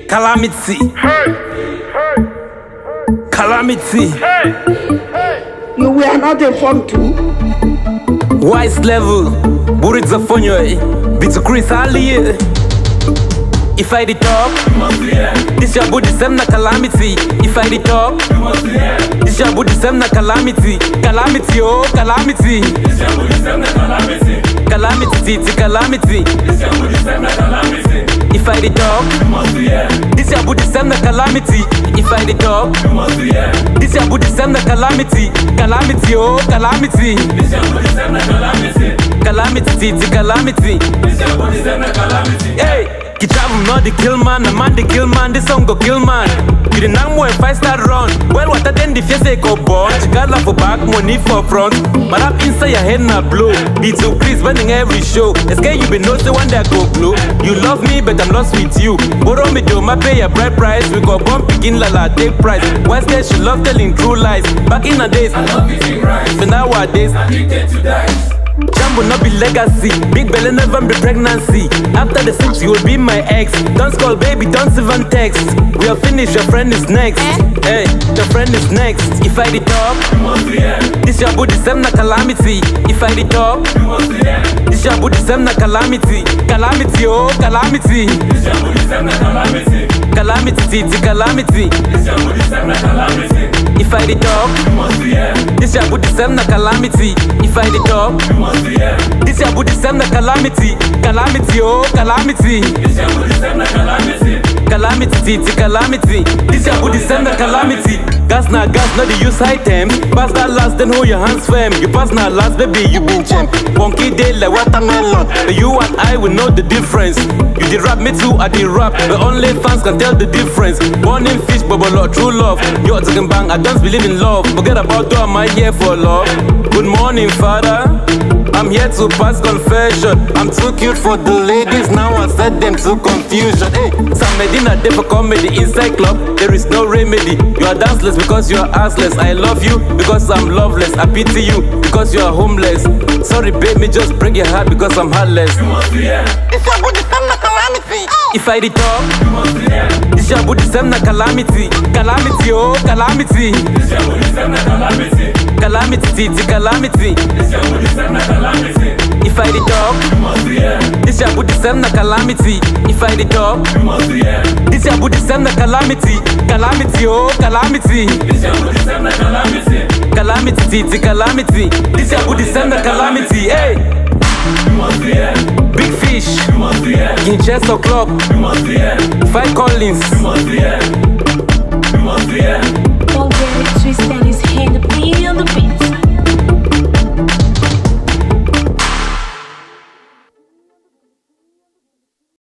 Calamity. Calamity. You were not informed too. Wise level. Burit Zafonyo. Bitu Chris Ali. If I the top, this your booty sem na calamity. If I the top, this your booty sem na calamity. Calamity, oh calamity. This your booty sem na calamity. Calamity, it's calamity. This your booty sem na calamity. If I the top, this your booty sem na calamity. If I the top, this your booty sem na calamity. Calamity, oh calamity. This your booty sem na calamity. Calamity, it's calamity. This your booty sem na calamity. Hey. Kichavu not the kill man, a man the kill man, this song go kill man. You didn't know if I start run. Well, what I then the face go born. Chikala for back, money for front. But up inside your head na blow. Beat to Chris running every show. Escape you be no say one day go blow. You love me, but I'm lost with you. Borrow me do my pay a bright price. We go bump begin la take price. Why scared she love telling true lies. Back in the days, I love eating rice. but nowadays, addicted to dice. Jambo not be legacy. Big belly never be pregnancy. After the sex, you will be my ex. Don't call baby, don't even text. We are finished, your friend is next. Hey, your friend is next. If I the top, this your booty sem na calamity. If I the top, this your booty sem na calamity. Calamity, oh calamity. This your booty sem na calamity. Calamity, it's calamity. This your booty sem na calamity. If I the top, this your booty sem na calamity. If I the top, this your booty sem na calamity. Calamity, oh calamity. This your booty sem na calamity. Calamity, it's calamity. This your booty sem na calamity. Gas, not the use items. Pass that last, then hold your hands firm. You pass now last, baby, you been champ. Funky day like watermelon. But you and I will know the difference. You did rap, me too, I did rap. But only fans can tell the difference. Born in fish, but true love. You're talking bang, I don't believe in love. Forget about though, am I here for love? Good morning, father. I'm here to pass confession. I'm too cute for the ladies, now I set them to confusion. Hey, some Medina day for comedy inside club. There is no remedy. You are danceless because you are assless. I love you because I'm loveless. I pity you because you are homeless. Sorry, baby, just break your heart because I'm heartless. It's your booty sem na calamity. If I the top, this your booty sem na calamity. Calamity, oh calamity. This your booty sem na calamity. Calamity, it's calamity. This your booty sem na calamity. If I the top, this your booty sem na calamity. If I the top, this your booty sem na calamity. Calamity, oh calamity. This your booty sem na calamity. Calamity, it's calamity. This your booty sem na calamity. Hey, big fish, Kinshasa Club, 5 Collins.